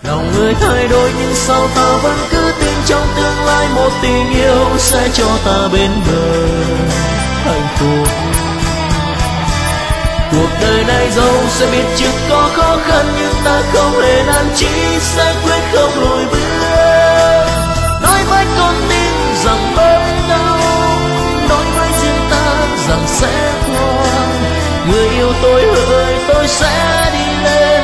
Lòng người thay đổi nhưng sao ta vẫn cứ tin trong tương lai một tình yêu sẽ cho ta bên bờ hạnh phúc. Cuộc đời này dẫu sẽ biết chừng có khó khăn nhưng ta không hề nản chí sẽ quyết không lùi bước. Nói với con tim rằng bớt đau, nói với riêng ta rằng sẽ ngoan. Người yêu tôi hỡi tôi sẽ đi lên.